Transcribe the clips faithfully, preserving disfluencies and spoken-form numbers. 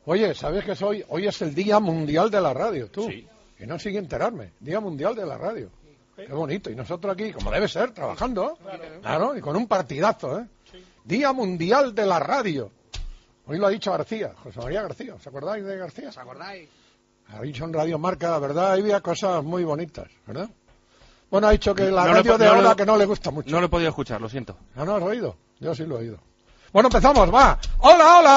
Oye, ¿sabes qué soy? Hoy es el Día Mundial de la Radio, tú. Sí. Y no sigue enterarme. Día Mundial de la Radio. Qué bonito. Y nosotros aquí, como debe ser, trabajando. Claro, claro, y con un partidazo, ¿eh? Sí. Día Mundial de la Radio. Hoy lo ha dicho García, José María García. ¿Os acordáis de García? ¿Os acordáis? Ha dicho en Radio Marca, la verdad, había cosas muy bonitas, ¿verdad? Bueno, ha dicho que la no radio le, de no ahora le, que no le gusta mucho. No lo he podido escuchar, lo siento. ¿No, no has oído? Yo sí lo he oído. Bueno, empezamos, va. ¡Hola, hola!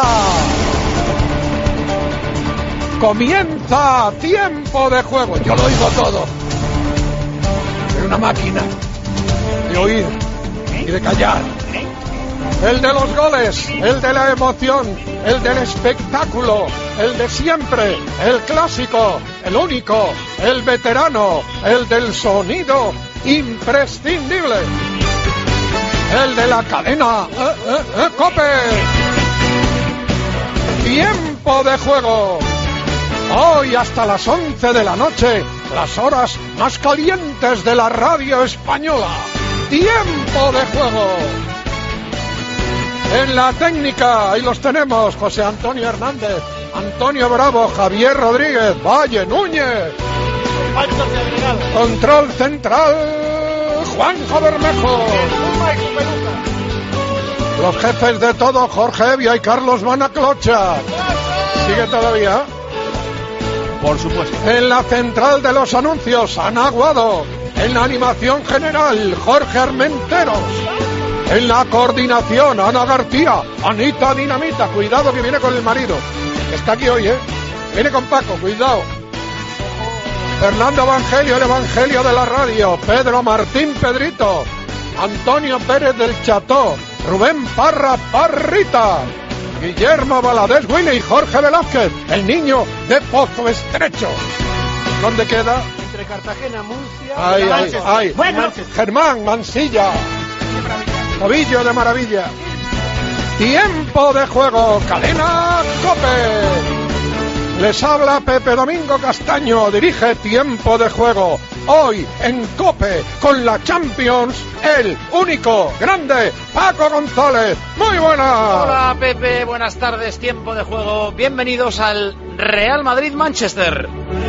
Comienza Tiempo de Juego. Yo lo oigo todo. Soy una máquina de oír y de callar. El de los goles, el de la emoción, el del espectáculo, el de siempre, el clásico, el único, el veterano, el del sonido imprescindible, el de la cadena eh, eh, eh, COPE. Tiempo de Juego. Hoy hasta las once de la noche, las horas más calientes de la radio española. Tiempo de Juego. En la técnica, ahí los tenemos, José Antonio Hernández, Antonio Bravo, Javier Rodríguez, Valle Núñez. Control central, Juanjo Bermejo. Los jefes de todo, Jorge Evia y Carlos Manaclocha. ¿Sigue todavía? Por supuesto. En la central de los anuncios, Ana Aguado. En la animación general, Jorge Armenteros. En la coordinación, Ana García, Anita Dinamita, cuidado que viene con el marido. Está aquí hoy, ¿eh? Viene con Paco, cuidado. Fernando Evangelio, el Evangelio de la radio. Pedro Martín Pedrito. Antonio Pérez del Cható. Rubén Parra Parrita. Guillermo Valadez Willy y Jorge Velázquez, el niño de Pozo Estrecho. ¿Dónde queda? Entre Cartagena, Murcia ay, y ay, ay. Bueno, Germán Mansilla. Tobillo de maravilla. Tiempo de Juego, cadena COPE. Les habla Pepe Domingo Castaño, dirige Tiempo de Juego. Hoy en COPE, con la Champions, el único, grande, Paco González. Muy buenas. Hola Pepe, buenas tardes, Tiempo de Juego. Bienvenidos al Real Madrid-Manchester.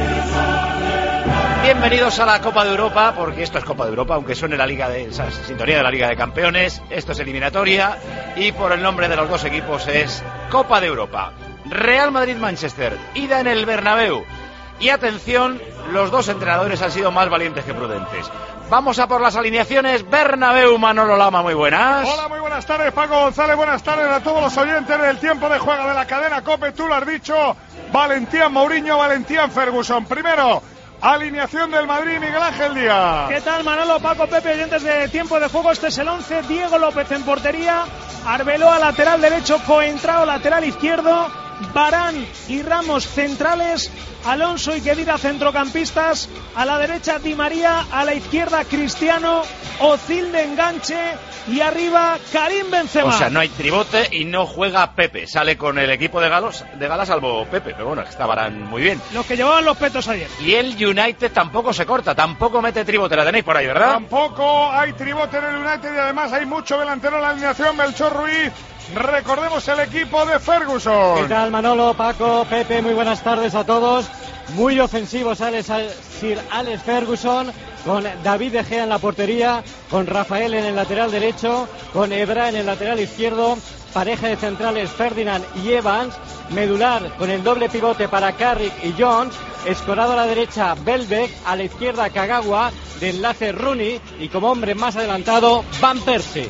Bienvenidos a la Copa de Europa, porque esto es Copa de Europa, aunque suene la Liga de esa sintonía de la Liga de Campeones. Esto es eliminatoria y por el nombre de los dos equipos es Copa de Europa. Real Madrid-Manchester, ida en el Bernabéu. Y atención, los dos entrenadores han sido más valientes que prudentes. Vamos a por las alineaciones. Bernabéu, Manolo Lama, muy buenas. Hola, muy buenas tardes, Paco González. Buenas tardes a todos los oyentes del Tiempo de Juego de la cadena COPE. Tú lo has dicho, Valentián Mourinho, Valentián Ferguson. Primero, alineación del Madrid, Miguel Ángel Díaz. ¿Qué tal, Manolo, Paco, Pepe, oyentes de Tiempo de Juego? Este es el once. Diego López en portería, Arbeloa lateral derecho, Coentrao lateral izquierdo, Varane y Ramos centrales, Alonso y Khedira centrocampistas, a la derecha Di María, a la izquierda Cristiano, Ozil de enganche y arriba Karim Benzema. O sea, no hay tribote y no juega Pepe. Sale con el equipo de galos de gala salvo Pepe, pero bueno, está Varane muy bien. Los que llevaban los petos ayer. Y el United tampoco se corta, tampoco mete tribote. La tenéis por ahí, ¿verdad? Tampoco hay tribote en el United y además hay mucho delantero en la alineación. Melchor Ruiz. Recordemos el equipo de Ferguson. ¿Qué tal, Manolo, Paco, Pepe? Muy buenas tardes a todos. Muy ofensivo sale Sir Alex Ferguson, con David De Gea en la portería, con Rafael en el lateral derecho, con Ebra en el lateral izquierdo, pareja de centrales Ferdinand y Evans, medular con el doble pivote para Carrick y Jones, escorado a la derecha Welbeck, a la izquierda Kagawa, de enlace Rooney y como hombre más adelantado Van Persie.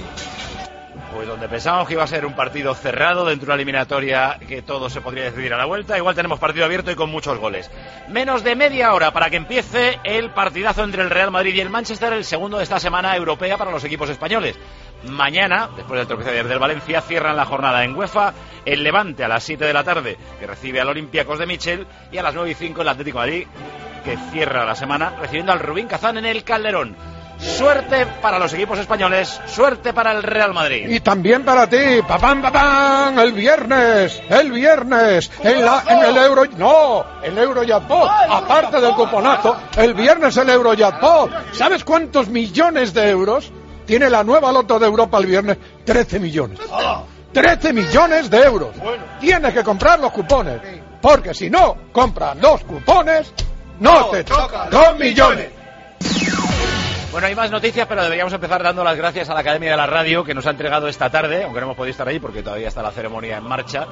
Pues donde pensábamos que iba a ser un partido cerrado dentro de una eliminatoria que todo se podría decidir a la vuelta, igual tenemos partido abierto y con muchos goles. Menos de media hora para que empiece el partidazo entre el Real Madrid y el Manchester, el segundo de esta semana europea para los equipos españoles. Mañana, después del tropiezo de ayer del Valencia, cierran la jornada en UEFA, el Levante a las siete de la tarde, que recibe al Olympiacos de Michel, y a las nueve y cinco el Atlético de Madrid, que cierra la semana recibiendo al Rubín Kazán en el Calderón. Suerte para los equipos españoles, suerte para el Real Madrid. Y también para ti, papán, papán, el viernes, el viernes, en, la, en el Euro, no, el Eurojackpot, aparte del cuponazo, el viernes el Eurojackpot. ¿Sabes cuántos millones de euros tiene la nueva loto de Europa el viernes? trece millones. trece millones de euros. Tienes que comprar los cupones, porque si no compras los cupones, no te tocan dos millones. Bueno, hay más noticias, pero deberíamos empezar dando las gracias a la Academia de la Radio, que nos ha entregado esta tarde, aunque no hemos podido estar ahí porque todavía está la ceremonia en marcha,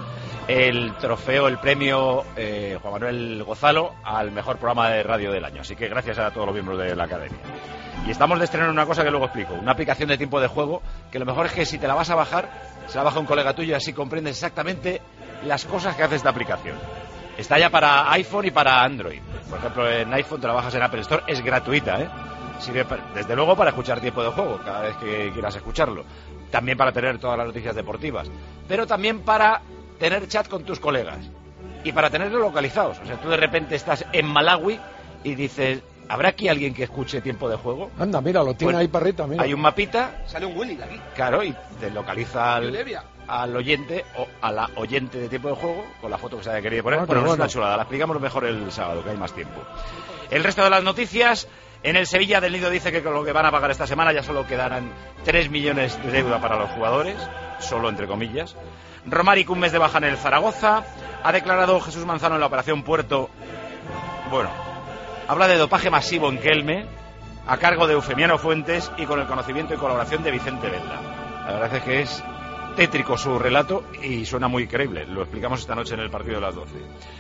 el trofeo, el premio eh, Juan Manuel Gozalo al mejor programa de radio del año. Así que gracias a todos los miembros de la Academia. Y estamos de estreno en una cosa que luego explico, una aplicación de tiempo de juego, que lo mejor es que si te la vas a bajar, se la baja un colega tuyo y así comprendes exactamente las cosas que hace esta aplicación. Está ya para iPhone y para Android. Por ejemplo, en iPhone te la bajas en Apple Store, es gratuita, ¿eh? Sirve, desde luego, para escuchar tiempo de juego cada vez que quieras escucharlo. También para tener todas las noticias deportivas. Pero también para tener chat con tus colegas. Y para tenerlos localizados. O sea, tú de repente estás en Malawi y dices, ¿habrá aquí alguien que escuche tiempo de juego? Anda, mira, lo tiene Pues, ahí Parrita, mira. Hay un mapita. Sale un Willy de aquí. Claro, y te localiza al, al oyente o a la oyente de tiempo de juego con la foto que se haya querido poner. Ah, bueno, no bueno. es una chulada, la explicamos mejor el sábado, que hay más tiempo. El resto de las noticias. En el Sevilla, Del Nido dice que con lo que van a pagar esta semana ya solo quedarán tres millones de deuda para los jugadores, solo entre comillas. Romaric un mes de baja en el Zaragoza. Ha declarado Jesús Manzano en la Operación Puerto. Bueno, habla de dopaje masivo en Kelme, a cargo de Eufemiano Fuentes y con el conocimiento y colaboración de Vicente Velda. La verdad es que es tétrico su relato y suena muy creíble. Lo explicamos esta noche en el partido de las doce.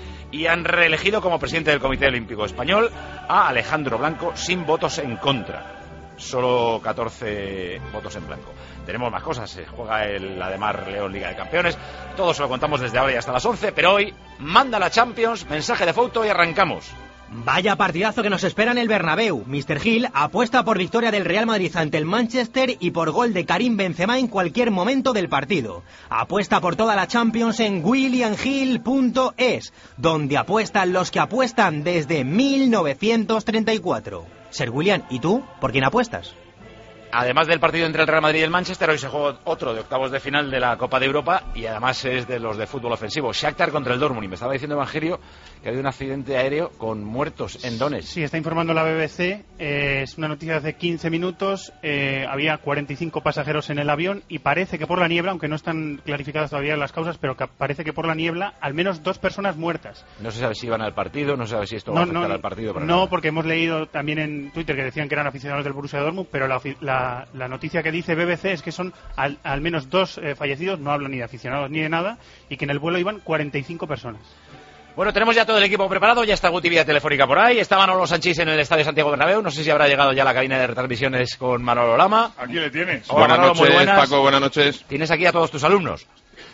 Y han reelegido como presidente del Comité Olímpico Español a Alejandro Blanco sin votos en contra. Solo catorce votos en blanco. Tenemos más cosas. Se juega el Ademar León Liga de Campeones. Todo se lo contamos desde ahora y hasta las once. Pero hoy manda la Champions, mensaje de foto y arrancamos. Vaya partidazo que nos espera en el Bernabéu. míster Gil apuesta por victoria del Real Madrid ante el Manchester y por gol de Karim Benzema en cualquier momento del partido. Apuesta por toda la Champions en william hill punto es, donde apuestan los que apuestan desde mil novecientos treinta y cuatro. Ser William, ¿y tú? ¿Por quién apuestas? Además del partido entre el Real Madrid y el Manchester, hoy se juega otro de octavos de final de la Copa de Europa y además es de los de fútbol ofensivo. Shakhtar contra el Dortmund. Y me estaba diciendo Evangelio que ha habido un accidente aéreo con muertos en Donetsk. Sí, está informando la B B C. Eh, es una noticia de hace quince minutos. Eh, había cuarenta y cinco pasajeros en el avión y parece que por la niebla, aunque no están clarificadas todavía las causas, pero que parece que por la niebla, al menos dos personas muertas. No se sabe si iban al partido, no se sabe si esto va No, a afectar no, al partido. Pero no, nada. porque hemos leído también en Twitter que decían que eran aficionados del Borussia Dortmund, pero la, la, la noticia que dice B B C es que son al, al menos dos eh, fallecidos, no hablo ni de aficionados ni de nada, y que en el vuelo iban cuarenta y cinco personas. Bueno, tenemos ya todo el equipo preparado, ya está Guti vía telefónica por ahí, está Manolo Sanchís en el Estadio Santiago Bernabéu, no sé si habrá llegado ya la cabina de retransmisiones con Manolo Lama. Aquí le tienes. Hola, Buenas Manolo, noches, muy buenas. Paco, buenas noches. Tienes aquí a todos tus alumnos.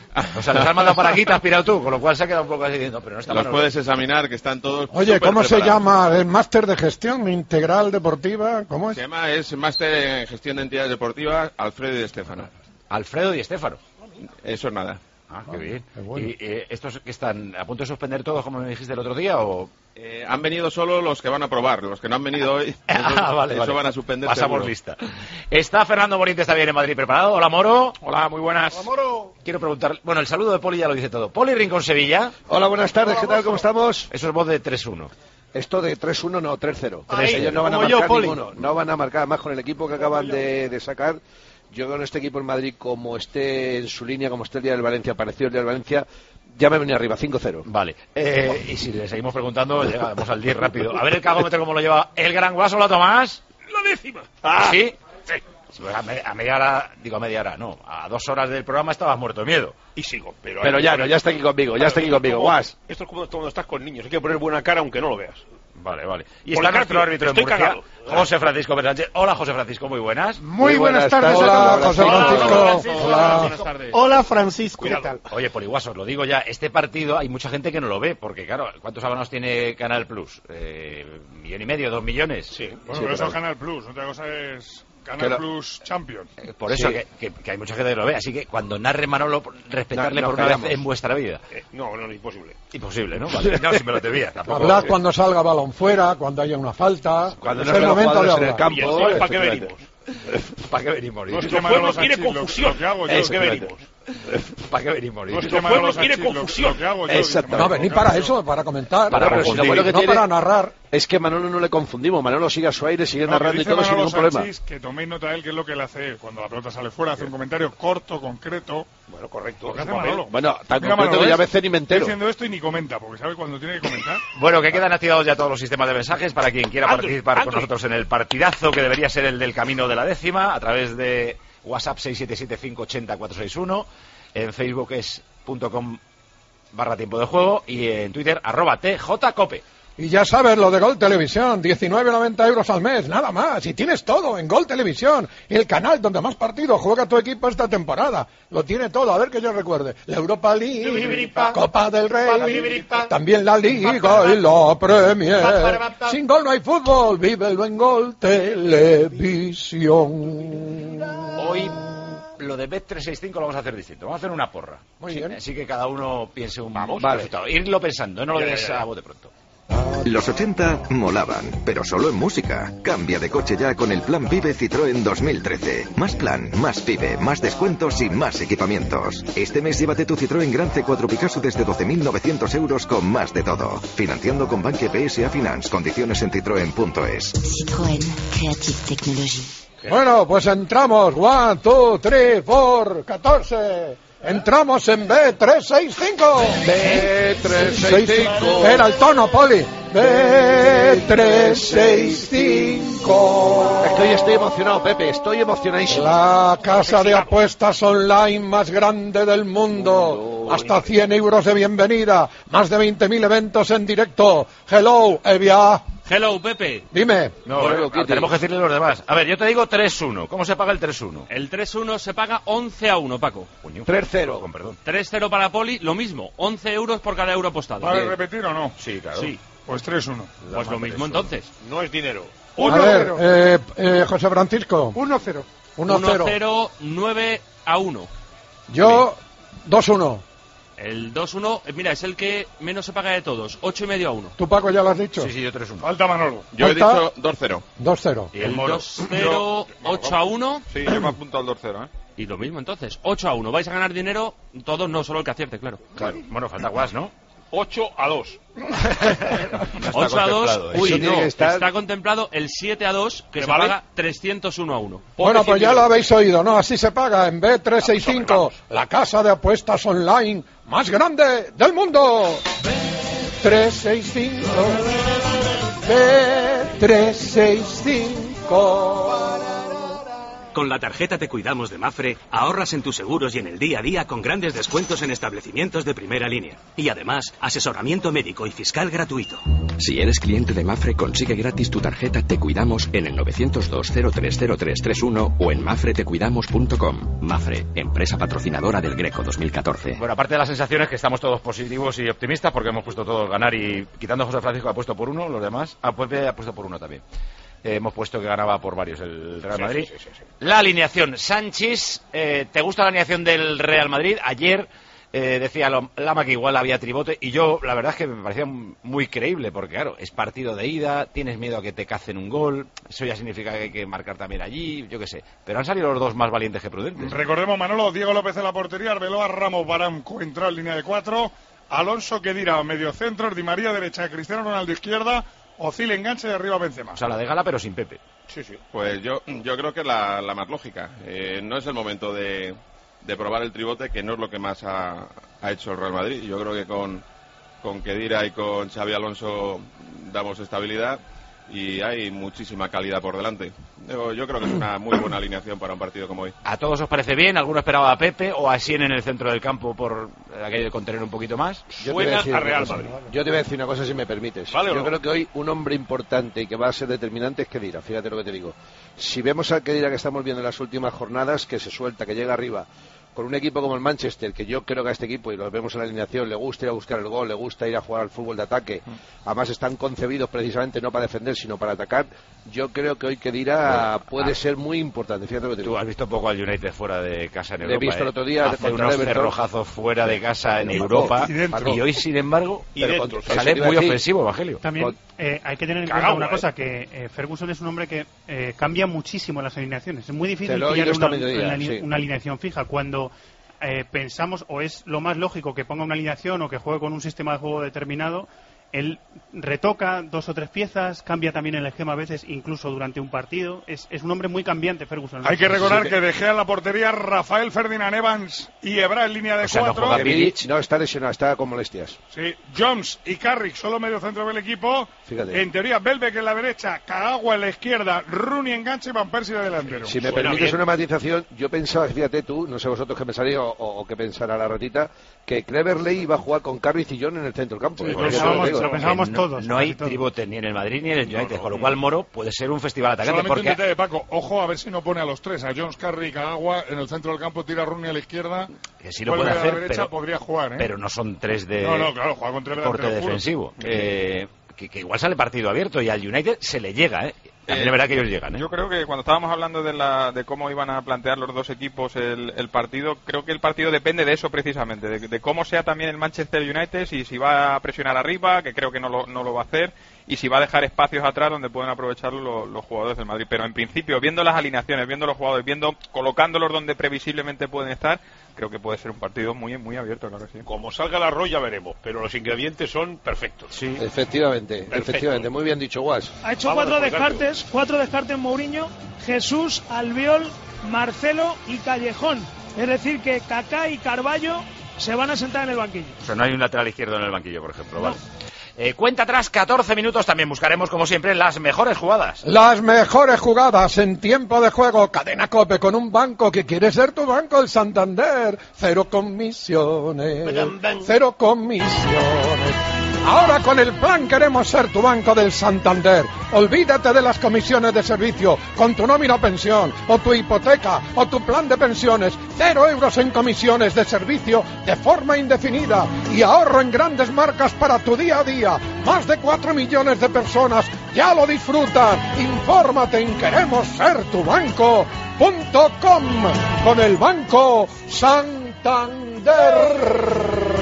O sea, los has mandado para aquí, te has pirado tú, con lo cual se ha quedado un poco así diciendo, pero no está Los Manolo. puedes examinar, que están todos Oye, súper ¿cómo se preparados. llama? ¿El máster de gestión integral deportiva? ¿Cómo es? Se llama, es Máster en Gestión de Entidades Deportivas, Alfredo y de Estéfano. Alfredo y Estéfano. Eso es nada. Ah, qué bien. qué bueno. ¿Y eh, estos que están a punto de suspender todos, como me dijiste el otro día, o...? Eh, han venido solo los que van a probar, los que no han venido hoy. Ah, eso, vale, eso vale. van a suspender Pasamos seguro. lista. Está Fernando Morientes también en Madrid preparado. Hola, Moro. Hola, muy buenas. Hola, Moro. Quiero preguntar... Bueno, el saludo de Poli ya lo dice todo. Poli Rincón Sevilla. Hola, buenas tardes, ¿qué tal? ¿Cómo estamos? Eso es voz de tres uno. Esto de tres uno, no, tres cero. Ahí, Ellos no van a como marcar yo, Poli. ninguno. No van a marcar, más con el equipo que acaban de, de sacar. Yo con este equipo en Madrid, como esté en su línea, como esté el día del Valencia, apareció el día del Valencia, ya me venía arriba, cinco cero. Vale. Eh, y si le seguimos preguntando, llegamos al diez rápido. A ver el cagómetro cómo lo lleva el gran guaso, ¿la Tomás? La décima. Ah, ¿sí? Sí. Pues a, me- a media hora, digo a media hora, no, a dos horas del programa estabas muerto de miedo. Y sigo, pero... Pero ya no, ya está aquí conmigo, ya está aquí conmigo, Como- guas. Esto es como cuando estás con niños, hay que poner buena cara aunque no lo veas. Vale, vale. Y Por está el nuestro cambio, árbitro en estoy Murcia, cagado. José Francisco Bersánchez. Hola, José Francisco, muy buenas. Muy buenas tardes a Hola, todos. José Hola, Francisco. Hola, Hola. buenas tardes. Hola Francisco, ¿qué Cuidado. tal? Oye, Poliguasos, lo digo ya, este partido hay mucha gente que no lo ve, porque claro, ¿cuántos abonados tiene Canal Plus? Eh, ¿Millón y medio, dos millones? Sí. Bueno, pero eso es Canal Plus, otra cosa es Que Canal lo- Plus Champions. Eh, Por eso Sí. que, que- que hay mucha gente que lo ve, así que cuando narre Manolo, respetarle No, por nos una callamos. vez en vuestra vida. Eh, no, no, no, imposible. Imposible, ¿no? Vale. No, si me lo debía, tampoco. Hablad cuando salga balón fuera, cuando haya una falta. Cuando es no el estén los momento de jugadores en el hablar. campo. Y así, ¿para qué efectivamente. venimos? ¿Para qué venimos? No es que Nuestro Manolo pueblo quiere Sanchís, lo- confusión. lo que hago yo Es es que que venimos. ¿Para qué venimos? No es que El Manolo pueblo quiere Sanchís, lo- confusión. Lo, que hago yo, Exacto. dice No, Manolo, venir lo que para hago yo. eso, para comentar. Para para pero si lo bueno que no tiene- para narrar. Es que Manolo no le confundimos. Manolo sigue a su aire, sigue No, que narrando y dice todo sin Manolo ningún problema. Sanchís, que toméis nota de él, que es lo que él hace cuando la pelota sale fuera, hace un comentario corto, concreto. Bueno, correcto. Lo que su hace papel. Manolo. Bueno, tan Mira, concreto Manolo, que ya a ¿ves? veces ni me Estoy entero. diciendo esto y ni comenta, porque sabe cuando tiene que comentar. Bueno, que quedan activados ya todos los sistemas de mensajes para quien quiera Android, participar con Android. nosotros en el partidazo que debería ser el del camino de la décima a través de WhatsApp seis siete siete cinco ocho cero cuatro seis uno, en Facebook es punto com barra tiempo de juego y en Twitter arroba tjcope. Y ya sabes lo de Gol Televisión, diecinueve noventa euros al mes, nada más. Y tienes todo en Gol Televisión, el canal donde más partidos juega tu equipo esta temporada. Lo tiene todo, a ver que yo recuerde. La Europa League, Copa del Rey, también la Liga y la Premier. Sin gol no hay fútbol, vívelo en Gol Televisión. Hoy lo de Bet trescientos sesenta y cinco lo vamos a hacer distinto. Vamos a hacer una porra. Muy Sí, bien. Así que cada uno piense un Vamos, resultado. Irlo pensando, no lo Ya, des ya, ya. a bote pronto. Los ochenta molaban, pero solo en música. Cambia de coche ya con el Plan Vive Citroën dos mil trece. Más plan, más Vive, más descuentos y más equipamientos. Este mes llévate tu Citroën Gran C cuatro Picasso desde doce mil novecientos euros con más de todo. Financiando con Banque P S A Finance. Condiciones en citroen punto es. Citroën Creative Technology. Bueno, pues entramos. One, two, three, four, catorce. Entramos en B trescientos sesenta y cinco. B trescientos sesenta y cinco. Era el tono, Poli. B trescientos sesenta y cinco. Es que hoy estoy emocionado, Pepe, estoy emocionadísimo. La casa de apuestas online más grande del mundo. Hasta cien euros de bienvenida. Más de veinte mil eventos en directo. Hello, Evia. Hello, Pepe. Dime. No, bueno, tenemos que decirle a los demás. A ver, yo te digo tres uno. ¿Cómo se paga el tres uno? El tres uno se paga once a uno, Paco. tres cero. Con perdón. tres cero para Poli, lo mismo. once euros por cada euro apostado. ¿Vale repetir o no? Sí, claro. Sí. Pues tres uno. Pues lo mismo entonces. No es dinero. A ver, eh, eh, José Francisco. uno cero. uno uno cero. cero, nueve a uno. Yo, dos uno. El dos uno, eh, mira, es el que menos se paga de todos. ocho y medio a uno. ¿Tú, Paco, ya lo has dicho? Sí, sí, yo tres uno. Falta Manolo. Yo he ¿Falta? dicho dos cero. dos cero. Y el El mono. dos cero, ocho a uno. Sí, yo me he apuntado al dos cero, ¿eh? Y lo mismo entonces. ocho a uno. Vais a ganar dinero todos, no solo el que acierte, claro. Claro. Bueno, falta Guas, ¿no? ocho a dos. ocho a dos. contemplado, ¿eh? Uy, Eso no. tiene que estar- Está contemplado el siete a dos, que ¿Me se vale? paga trescientos uno a uno. Bueno, pues ya cien lo euros. habéis oído, ¿no? Así se paga en B trescientos sesenta y cinco, Vamos, hombre, la casa de apuestas online más grande del mundo. B trescientos sesenta y cinco. B trescientos sesenta y cinco. Con la tarjeta Te Cuidamos de Mafre, ahorras en tus seguros y en el día a día con grandes descuentos en establecimientos de primera línea. Y además, asesoramiento médico y fiscal gratuito. Si eres cliente de Mafre, consigue gratis tu tarjeta Te Cuidamos en el nueve cero dos cero tres cero tres tres uno o en mafre te cuidamos punto com. Mafre, empresa patrocinadora del Greco dos mil catorce. Bueno, aparte de las sensaciones que estamos todos positivos y optimistas porque hemos puesto todos ganar y quitando a José Francisco ha puesto por uno, los demás, a Pepe ha puesto por uno también. Eh, hemos puesto que ganaba por varios el Real Sí, Madrid. sí, sí, sí, sí. La alineación. Sánchez, eh, ¿te gusta la alineación del Real Madrid? Ayer eh, decía Lo- Lama que igual había tribote y yo la verdad es que me parecía muy creíble porque claro, es partido de ida, tienes miedo a que te cacen un gol, eso ya significa que hay que marcar también allí, yo qué sé. Pero han salido los dos más valientes que prudentes. Recordemos, Manolo, Diego López en la portería, Arbeloa, Ramos, Barán entró en línea de cuatro, Alonso, Kedira, medio centro, Di María derecha, Cristiano Ronaldo izquierda, Ozil enganche y arriba Benzema. O sea, la de gala pero sin Pepe. Sí, sí. Pues yo, yo creo que es la, la más lógica. Eh, no es el momento de, de probar el tribote, que no es lo que más ha, ha hecho el Real Madrid. Yo creo que con, con Kedira y con Xavi Alonso damos estabilidad y hay muchísima calidad por delante. Yo, yo creo que es una muy buena alineación para un partido como hoy. ¿A todos os parece bien? ¿Alguno esperaba a Pepe o a Sien en el centro del campo por aquello de contener un poquito más? Yo te voy Suena decir a una Real cosa. Madrid. Yo te voy a decir una cosa si me permites. ¿Vale o Yo no? creo que hoy un hombre importante y que va a ser determinante es Kedira, fíjate lo que te digo. Si vemos a Kedira que estamos viendo en las últimas jornadas, que se suelta, que llega arriba, con un equipo como el Manchester, que yo creo que a este equipo, y lo vemos en la alineación, le gusta ir a buscar el gol, le gusta ir a jugar al fútbol de ataque, además están concebidos precisamente no para defender, sino para atacar, yo creo que hoy Kedira Bueno, puede ah, ser muy importante, fíjate lo que te Tú digo. has visto poco al United fuera de casa en Le he Europa. visto el ¿eh? otro día Hace contra unos el Everton. cerrojazos fuera de casa en Y Europa y dentro. y hoy, sin embargo, Y Pero dentro, con- eso sale te iba a muy decir. ofensivo, Evangelio. También eh, hay que tener en Cagao, cuenta una eh. cosa, que eh, Ferguson es un hombre que eh, cambia muchísimo las alineaciones. Es muy difícil Te lo he pillar oído esta una, mediodía, una ali- sí. una alineación fija. Cuando eh, pensamos, o es lo más lógico, que ponga una alineación o que juegue con un sistema de juego determinado. Él retoca dos o tres piezas, cambia también el esquema a veces, incluso durante un partido. Es, es un hombre muy cambiante, Ferguson. Hay que recordar que De Gea en la portería, Rafael Ferdinand Evans y Ebra en línea de o sea, cuatro. No, Bilic, no, está lesionado, está con molestias. Sí, Jones y Carrick solo medio centro del equipo. Fíjate. En teoría, Welbeck en la derecha, Kagawa en la izquierda, Rooney enganche y Van Persie de delantero. Si me Suena permites bien. una matización, yo pensaba, fíjate tú, no sé vosotros qué pensaréis o, o, o qué pensará la ratita, que Cleverley iba a jugar con Carrick y John en el centro del campo. Sí, ¿eh? lo pensábamos, Digo, lo pensábamos no, todos. No hay todos. tribote ni en el Madrid ni en el United, no, no, con lo cual Moro puede ser un festival atacante. Solamente Porque un detalle, Paco, ojo a ver si no pone a los tres, a Jones, Carrick, Kagawa en el centro del campo, tira a Rooney a la izquierda, que sí lo vuelve puede a la hacer, derecha, pero, podría jugar, ¿eh? pero no son tres de No, no, claro, juega con tres corte delanteros puros. defensivo. Eh, que, que igual sale partido abierto y al United se le llega, ¿eh? También es verdad que ellos llegan, ¿eh? Yo creo que cuando estábamos hablando de, la, de cómo iban a plantear los dos equipos el, el partido, creo que el partido depende de eso precisamente, de, de cómo sea también el Manchester United, y si va a presionar arriba, que creo que no lo, no lo va a hacer, y si va a dejar espacios atrás donde pueden aprovecharlo los, los jugadores del Madrid. Pero en principio, viendo las alineaciones, viendo los jugadores, viendo colocándolos donde previsiblemente pueden estar, creo que puede ser un partido muy muy abierto, claro que sí. Como salga el arroz ya veremos, pero los ingredientes son perfectos. Sí, efectivamente, Perfecto. efectivamente, muy bien dicho, Guas. Ha hecho Vámonos cuatro descartes, cuatro descartes Mourinho, Jesús, Albiol, Marcelo y Callejón. Es decir, que Kaká y Carballo se van a sentar en el banquillo. O sea, no hay un lateral izquierdo en el banquillo, por ejemplo, no. Vale. Eh, cuenta atrás, catorce minutos, también buscaremos, como siempre, las mejores jugadas. Las mejores jugadas en tiempo de juego. Cadena COPE con un banco que quiere ser tu banco, el Santander. Cero comisiones, cero comisiones. Ahora con el plan queremos ser tu banco del Santander. Olvídate de las comisiones de servicio. Con tu nómina o pensión, o tu hipoteca, o tu plan de pensiones. Cero euros en comisiones de servicio de forma indefinida. Y ahorro en grandes marcas para tu día a día. Más de cuatro millones de personas ya lo disfrutan. Infórmate en queremos ser tu banco punto com. Con el Banco Santander.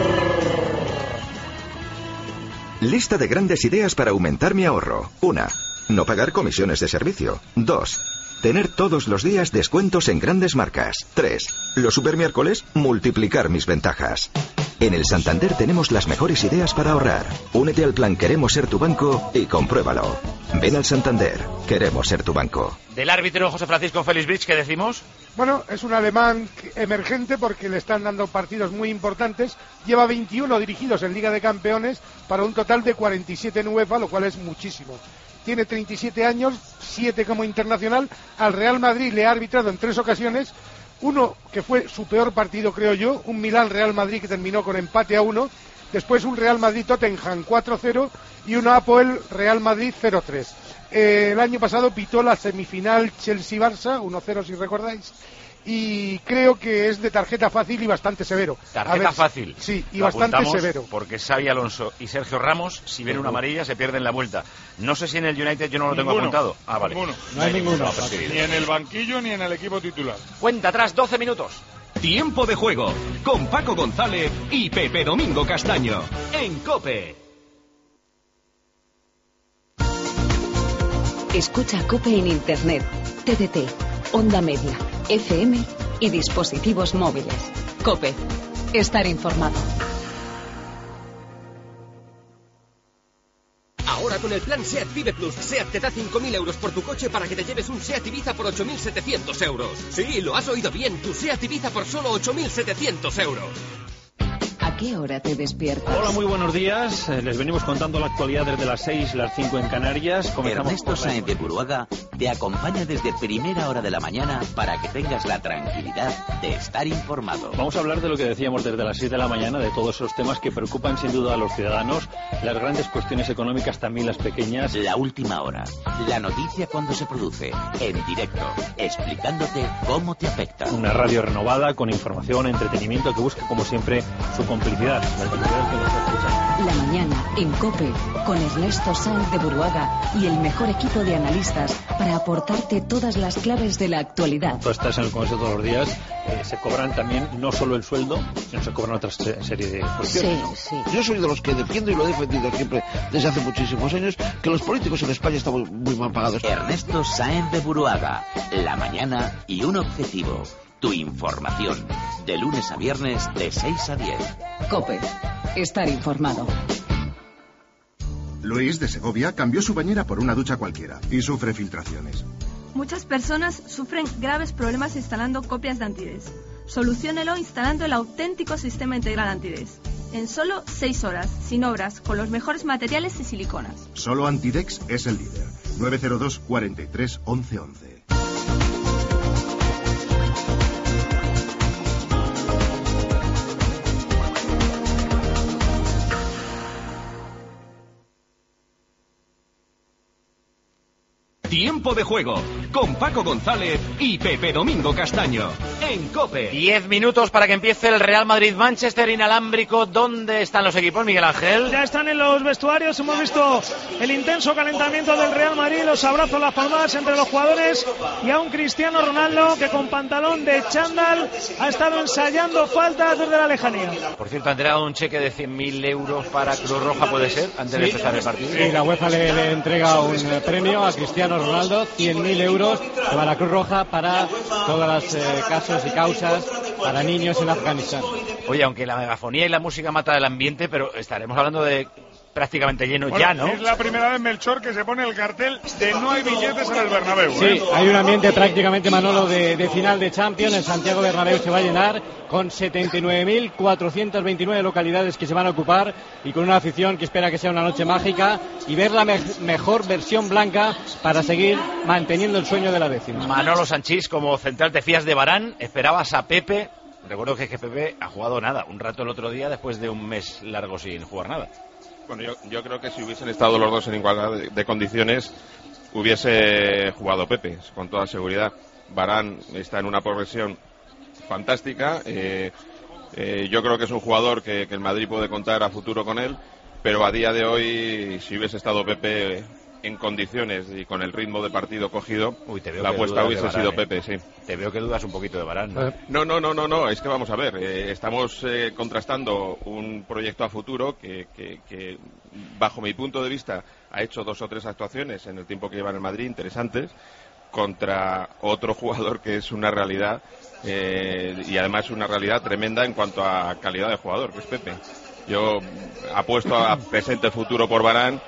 Lista de grandes ideas para aumentar mi ahorro. Una, no pagar comisiones de servicio. Dos, tener todos los días descuentos en grandes marcas. Tres, los supermiércoles, multiplicar mis ventajas. En el Santander tenemos las mejores ideas para ahorrar. Únete al plan Queremos Ser Tu Banco y compruébalo. Ven al Santander. Queremos ser tu banco. Del árbitro José Francisco Félix Bridge, ¿qué decimos? Bueno, es un alemán emergente porque le están dando partidos muy importantes. Lleva veintiuno dirigidos en Liga de Campeones para un total de cuarenta y siete en UEFA, lo cual es muchísimo. Tiene treinta y siete años, siete como internacional. Al Real Madrid le ha arbitrado en tres ocasiones. Uno que fue su peor partido, creo yo, un Milán-Real Madrid que terminó con empate a uno. Después un Real Madrid-Tottenham cuatro cero y un Apoel-Real Madrid cero tres. Eh, el año pasado pitó la semifinal Chelsea-Barça, uno cero si recordáis. Y creo que es de tarjeta fácil y bastante severo. Tarjeta ver, fácil. Sí, y Lo bastante severo. Porque Xabi Alonso y Sergio Ramos, si ven una amarilla, se pierden la vuelta. No sé si en el United yo no lo tengo ninguno, apuntado. Ah, vale. Ninguno. No hay ninguno. Ni en el banquillo ni en el equipo titular. Cuenta atrás, doce minutos. Tiempo de juego con Paco González y Pepe Domingo Castaño en COPE. Escucha COPE en Internet, T D T, Onda Media, F M y dispositivos móviles. COPE. Estar informado. Ahora con el plan SEAT Vive Plus, SEAT te da cinco mil euros por tu coche para que te lleves un SEAT Ibiza por ocho mil setecientos euros. Sí, lo has oído bien, tu SEAT Ibiza por solo ocho mil setecientos euros. ¿A qué hora te despiertas? Hola, muy buenos días. Eh, les venimos contando la actualidad desde las seis, las cinco en Canarias. Comenzamos Ernesto Sáenz de Buruaga te acompaña desde primera hora de la mañana para que tengas la tranquilidad de estar informado. Vamos a hablar de lo que decíamos desde las seis de la mañana, de todos esos temas que preocupan sin duda a los ciudadanos, las grandes cuestiones económicas, también las pequeñas. La última hora, la noticia cuando se produce, en directo, explicándote cómo te afecta. Una radio renovada, con información, entretenimiento, que busca como siempre su complicidad. La mañana en COPE con Ernesto Sáenz de Buruaga y el mejor equipo de analistas para aportarte todas las claves de la actualidad. Tú estás en el Congreso todos los días, eh, se cobran también no solo el sueldo, sino se cobran otra serie de cuestiones. Sí, sí. Yo soy de los que defiendo y lo he defendido siempre desde hace muchísimos años que los políticos en España están muy mal pagados. Ernesto Sáenz de Buruaga, la mañana y un objetivo. tu información. De lunes a viernes de seis a diez. COPE. Estar informado. Luis, de Segovia, cambió su bañera por una ducha cualquiera y sufre filtraciones. Muchas personas sufren graves problemas instalando copias de Antides. Soluciónelo instalando el auténtico sistema integral Antides. En solo seis horas, sin obras, con los mejores materiales y siliconas. Solo Antidex es el líder. nueve cero dos, cuarenta y tres, once once. Tiempo de juego con Paco González y Pepe Domingo Castaño en COPE. Diez minutos para que empiece el Real Madrid-Manchester inalámbrico. ¿Dónde están los equipos, Miguel Ángel? Ya están en los vestuarios. Hemos visto el intenso calentamiento del Real Madrid, los abrazos, las palmadas entre los jugadores y a un Cristiano Ronaldo que con pantalón de chándal ha estado ensayando faltas desde la lejanía. Por cierto, ha entregado un cheque de cien mil euros para Cruz Roja, ¿puede ser? Antes sí. de empezar el partido. Sí, la UEFA le, le entrega un premio a Cristiano Ronaldo, cien mil euros para la Cruz Roja para todos los eh, casos y causas para niños en Afganistán. Oye, aunque la megafonía y la música mata el ambiente, pero estaremos hablando de prácticamente lleno bueno, ya, ¿no? Es la primera vez, Melchor, que se pone el cartel de no hay billetes en el Bernabéu. Sí, ¿eh? hay un ambiente prácticamente, Manolo, de, de final de Champions. El Santiago Bernabéu se va a llenar con setenta y nueve mil cuatrocientas veintinueve localidades que se van a ocupar y con una afición que espera que sea una noche mágica y ver la me mejor versión blanca para seguir manteniendo el sueño de la décima. Manolo Sanchís, como central te fías de Varane, esperabas a Pepe. Recuerdo que, que Pepe ha jugado nada, un rato el otro día después de un mes largo sin jugar nada. Bueno, yo, yo creo que si hubiesen estado los dos en igualdad de, de condiciones, hubiese jugado Pepe, con toda seguridad. Varane está en una progresión fantástica. Eh, eh, yo creo que es un jugador que, que el Madrid puede contar a futuro con él, pero a día de hoy, si hubiese estado Pepe en condiciones y con el ritmo de partido cogido, Uy, te veo la apuesta hubiese Varane, sido ¿eh? Pepe, sí. Te veo que dudas un poquito de Varane, ¿no? No, no, no, no, no, es que vamos a ver, eh, estamos eh, contrastando un proyecto a futuro que, que, que, bajo mi punto de vista, ha hecho dos o tres actuaciones en el tiempo que lleva en el Madrid interesantes, contra otro jugador que es una realidad, eh, y además una realidad tremenda en cuanto a calidad de jugador, que es Pepe. Yo apuesto a presente futuro por Varane,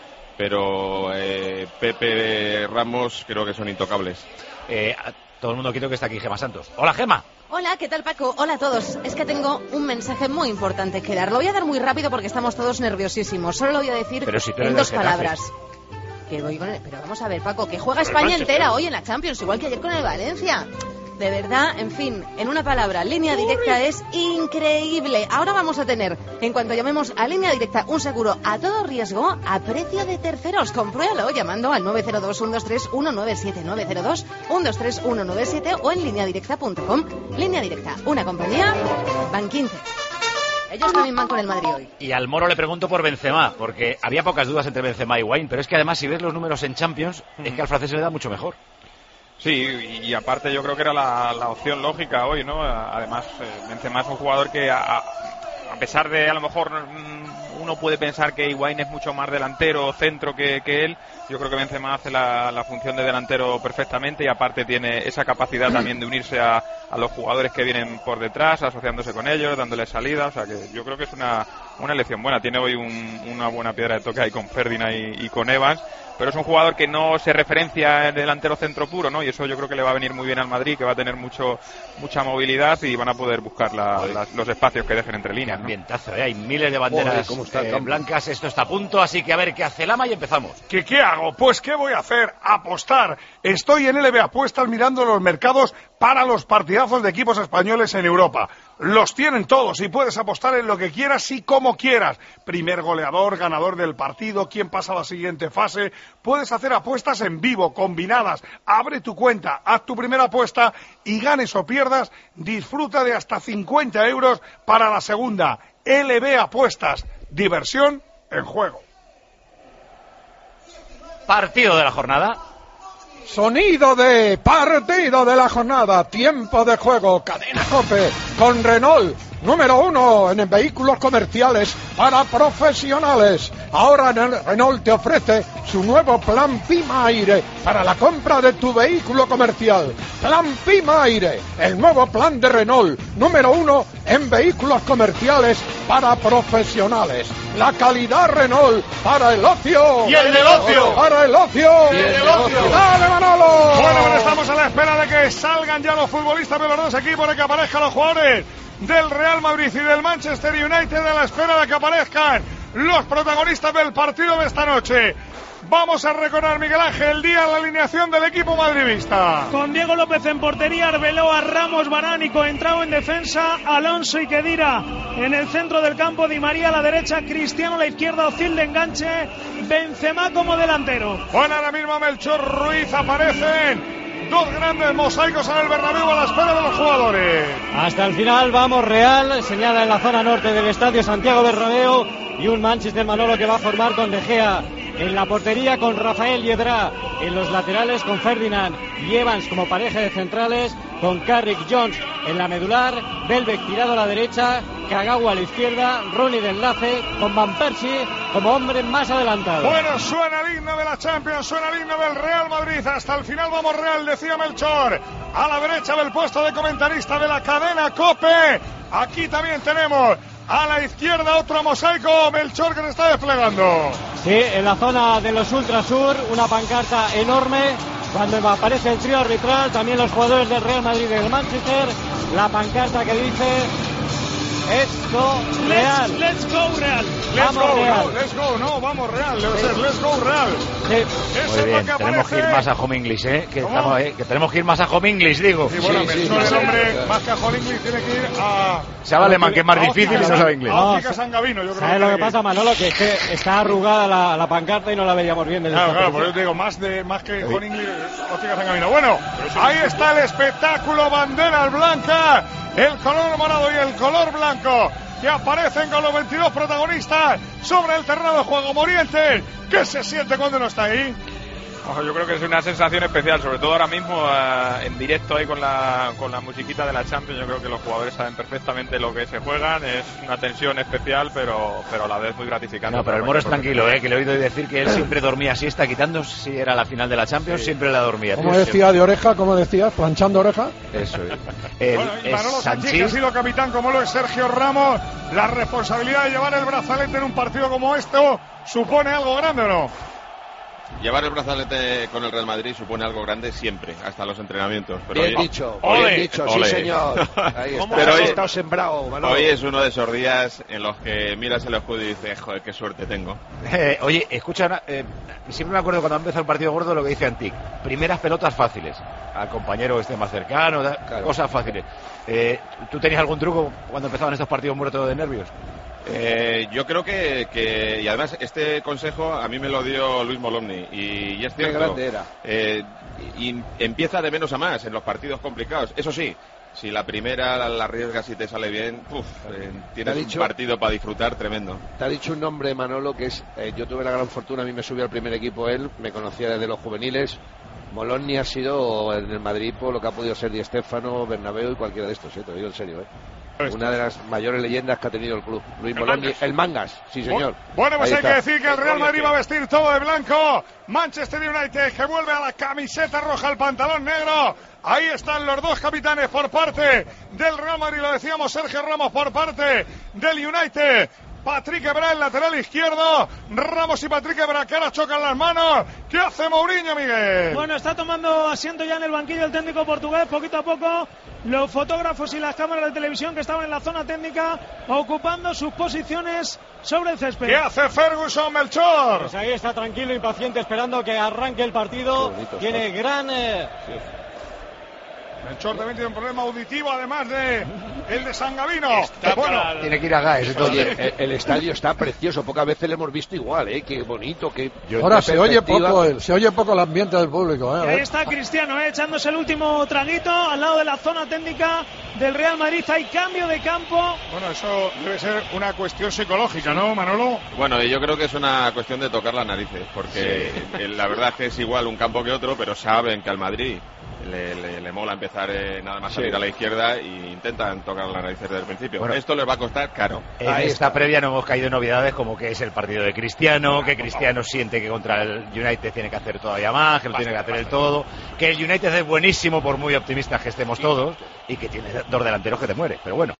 pero eh, Pepe, Ramos creo que son intocables. Eh, todo el mundo quiere que está aquí Gema Santos. Hola, Gema. Hola, ¿qué tal, Paco? Hola a todos. Es que tengo un mensaje muy importante que dar. Lo voy a dar muy rápido porque estamos todos nerviosísimos. Solo lo voy a decir si en dos palabras. Que voy con el... Pero vamos a ver, Paco, que juega España entera hoy en la Champions, igual que ayer con el Valencia. De verdad, en fin, en una palabra, Línea Directa es increíble. Ahora vamos a tener, en cuanto llamemos a Línea Directa, un seguro a todo riesgo a precio de terceros. Compruébalo llamando al nueve cero dos, uno dos tres, uno nueve siete, nueve cero dos, uno dos tres, uno nueve siete o en línea directa punto com. Línea Directa, una compañía, van quince. Ellos también van con el Madrid hoy. Y al Moro le pregunto por Benzema, porque había pocas dudas entre Benzema y Higuaín, pero es que además si ves los números en Champions, mm. es que al francés se le da mucho mejor. Sí, y aparte yo creo que era la, la opción lógica hoy, ¿no? Además, eh, Benzema es un jugador que a, a pesar de a lo mejor mm, uno puede pensar que Higuaín es mucho más delantero o centro que, que él, yo creo que Benzema hace la, la función de delantero perfectamente y aparte tiene esa capacidad también de unirse a, a los jugadores que vienen por detrás, asociándose con ellos, dándoles salida, o sea que yo creo que es una, una elección buena. Tiene hoy un, una buena piedra de toque ahí con Ferdinand y, y con Evans, pero es un jugador que no se referencia en delantero centro puro, ¿no? Y eso yo creo que le va a venir muy bien al Madrid, que va a tener mucho mucha movilidad y van a poder buscar la, la, los espacios que dejen entre líneas, ¿no? Ambientazo, ¿eh? Hay miles de banderas ¿cómo está eh, blancas, esto está a punto, así que a ver qué hace Lama y empezamos. ¿Qué, ¿Qué hago? Pues ¿qué voy a hacer? Apostar. Estoy en L B Apuestas mirando los mercados para los partidazos de equipos españoles en Europa. Los tienen todos y puedes apostar en lo que quieras y como quieras. Primer goleador, ganador del partido, quién pasa a la siguiente fase. Puedes hacer apuestas en vivo, combinadas. Abre tu cuenta, haz tu primera apuesta y ganes o pierdas, disfruta de hasta cincuenta euros para la segunda. L B Apuestas, diversión en juego. Partido de la jornada. Sonido de partido de la jornada, tiempo de juego, Cadena COPE, con Renault, número uno en vehículos comerciales para profesionales. Ahora Renault te ofrece su nuevo Plan Pima Aire para la compra de tu vehículo comercial. Plan Pima Aire, el nuevo plan de Renault, número uno en vehículos comerciales para profesionales. La calidad Renault para el ocio. Y el negocio. Para el ocio. Y el negocio. ¡Dale, Manolo! Bueno, pero estamos a la espera de que salgan ya los futbolistas de los dos equipos, de que aparezcan los jugadores del Real Madrid y del Manchester United, a la espera de que aparezcan los protagonistas del partido de esta noche. Vamos a recordar, Miguel Ángel Díaz, la alineación del equipo madridista. Con Diego López en portería, Arbeloa, Ramos, Varane y Coentrao en defensa, Alonso y Khedira en el centro del campo, Di María a la derecha, Cristiano a la izquierda, Ozil de enganche, Benzema como delantero. Bueno, ahora mismo Melchor Ruiz, aparecen dos grandes mosaicos en el Bernabéu a la espera de los jugadores. Hasta el final vamos Real, señala en la zona norte del estadio Santiago Bernabéu, y un Manchester, Manolo, que va a formar con De Gea en la portería, con Rafael Yedra en los laterales, con Ferdinand y Evans como pareja de centrales, con Carrick Jones en la medular, Welbeck tirado a la derecha, Kagawa a la izquierda, Rooney de enlace, con Van Persie como hombre más adelantado. Bueno, suena el himno de la Champions, suena el himno del Real Madrid. Hasta el final vamos Real, decía Melchor. A la derecha del puesto de comentarista de la cadena COPE. Aquí también tenemos a la izquierda otro mosaico, Melchor, que se está desplegando. Sí, en la zona de los Ultrasur, una pancarta enorme. Cuando aparece el trío arbitral, también los jugadores del Real Madrid y del Manchester, la pancarta que dice esto Real. Let's, let's go Real. Let's vamos go, Real. No, let's go, no, vamos Real, debe ser let's go Real. Sí. Eso Muy es bien, lo que tenemos que ir aparece. más a Home English, ¿eh? Que, estamos, ¿eh? que tenemos que ir más a Home English, digo. Sí, bueno, Sí, Melchor, sí, el sí. hombre más que a Home English tiene que ir a... Sabe alemán, que es más a difícil y Óptica no sabe San- inglés. a Óptica San Gavino, yo creo ¿Sabes que lo tiene que que ir. pasa, Manolo? Que es que está arrugada la, la pancarta y no la veíamos bien desde Claro, esta claro, por posición. eso te digo, más, de, más que Home English, Óptica San Gavino. Bueno, ahí está el espectáculo, banderas blancas, el color morado y el color blanco, que aparecen con los veintidós protagonistas sobre el terreno de juego. Morientes, ¿qué se siente cuando no está ahí? Ojo, yo creo que es una sensación especial, sobre todo ahora mismo eh, en directo ahí con la, con la musiquita de la Champions. Yo creo que los jugadores saben perfectamente lo que se juegan, es una tensión especial, pero, pero a la vez muy gratificante. No, pero el Moro es tranquilo, ¿eh? Que le he oído decir que él siempre dormía siesta, quitando si era la final de la Champions, Sí. siempre la dormía. Como decía de oreja, como decías, planchando oreja. Eso es. El, Bueno, y es Manolo Sanchís, que ha Sanchís, sido capitán como lo es Sergio Ramos, la responsabilidad de llevar el brazalete en un partido como este supone algo grande, ¿o no? Llevar el brazalete con el Real Madrid supone algo grande siempre, hasta los entrenamientos. Pero Bien hoy- dicho, hoy- bien dicho, sí ole. señor. Ahí está, Pero hoy, está sembrado, Manolo. hoy es uno de esos días en los que miras el escudo y dices, joder, qué suerte tengo. Eh, oye, escucha, una- eh, siempre me acuerdo cuando empezó el partido gordo lo que dice Antic. Primeras pelotas fáciles. Al compañero que esté más cercano, da- cosas fáciles. Eh, ¿Tú tenías algún truco cuando empezaban estos partidos muertos de nervios? Eh, yo creo que, que, y además este consejo a mí me lo dio Luis Molomni, y, y es Qué cierto, grande era. eh, y empieza de menos a más en los partidos complicados. Eso sí, si la primera la, la arriesgas y te sale bien, uf, eh, tienes ¿Te ha un dicho? partido para disfrutar tremendo. Te ha dicho un nombre, Manolo, que es, eh, yo tuve la gran fortuna, a mí me subió al primer equipo él, me conocía desde los juveniles. Moloni ha sido en el Madrid por lo que ha podido ser Di Stéfano, Bernabéu y cualquiera de estos, ¿eh? Te lo digo en serio, ¿eh? Una de las mayores leyendas que ha tenido el club. Luis Moloni, el Mangas, sí señor. Bueno, pues Ahí hay que está. decir que el Real Madrid va a vestir todo de blanco. Manchester United, que vuelve a la camiseta roja, al pantalón negro. Ahí están los dos capitanes por parte del Real Madrid, lo decíamos, Sergio Ramos por parte del United. Patrick Evra, el lateral izquierdo. Ramos y Patrick Evra, que ahora chocan las manos. ¿Qué hace Mourinho, Miguel? Bueno, está tomando asiento ya en el banquillo el técnico portugués. Poquito a poco los fotógrafos y las cámaras de televisión que estaban en la zona técnica ocupando sus posiciones sobre el césped. ¿Qué hace Ferguson, Melchor? Pues ahí está tranquilo, impaciente, esperando que arranque el partido. Tiene gran... eh, Melchor también tiene un problema auditivo, además de el de San Gavino. Bueno, Tiene que ir a Gaes. Oye, el, el estadio está precioso, pocas veces lo hemos visto igual, ¿eh? Qué bonito, qué... Ahora qué se oye perspectiva. poco, el- se oye poco el ambiente del público, ¿eh? A Y ahí ver. está Cristiano, eh, echándose el último traguito al lado de la zona técnica del Real Madrid. Hay cambio de campo. bueno, eso debe ser una cuestión psicológica, ¿no, Manolo? Bueno, y yo creo que es una cuestión de tocar las narices, porque eh, la verdad es que es igual un campo que otro, pero saben que al Madrid le, le, le mola empezar eh, nada más Sí. salir a la izquierda e intentan tocar las narices desde el principio. Bueno. Esto les va a costar caro. En esta previa no hemos caído en novedades como que es el partido de Cristiano, que Cristiano siente que contra el United tiene que hacer todavía más, que lo tiene que hacer el todo, que el United es buenísimo por muy optimistas que estemos todos y que tiene dos delanteros que te muere, pero bueno.